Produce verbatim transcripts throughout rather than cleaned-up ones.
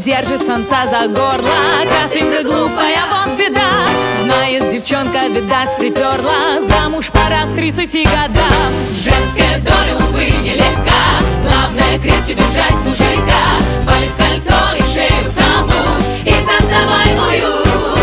держит самца за горло. Косинка глупая, вот беда. Знает девчонка, видать, приперла. Замуж пора к тридцати годам. Женская доля, увы, нелегка. Главное, крепче держать мужика. Палец в кольцо и шею в хомут, и создавай уют.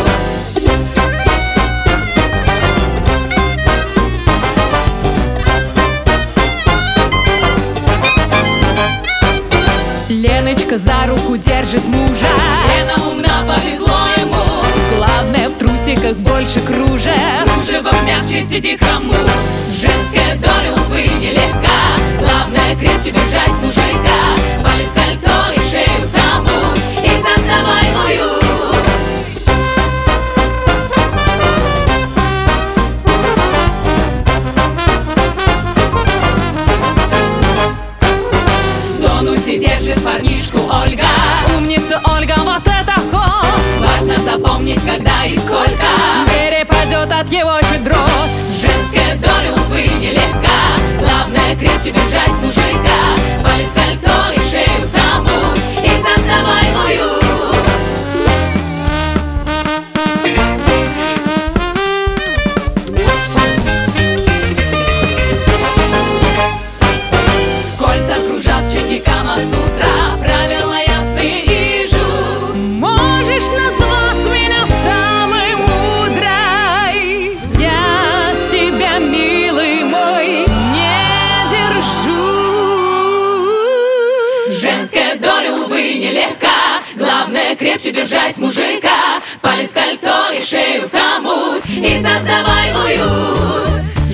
Леночка за руку держит мужа. Лена умна, повезло ему. Главное, в трусиках больше кружев. С кружевом мягче сидит хомут. Женская доля, увы, нелегка. Главное, крепче держать мужика. Палец в кольцо и шею в хомут, и создавай уют. В тонусе держит парнишку Ольга. Умница Ольга, вот это ход. Важно запомнить, когда и сколько Перепадет от его щедрот. Женская доля, увы, нелегка. Главное, крепче держать мужика. Палец в кольцо и шею в хомут, и создавай уют. Кольца, кружавчики, камасутра. Правила ясные и жу. Можешь назвать меня самой мудрой. Я тебя, милый мой, не держу. Женская доля, увы, нелегка. Главное, крепче держать мужика. Палец в кольцо и шею в хомут, и создавай уют.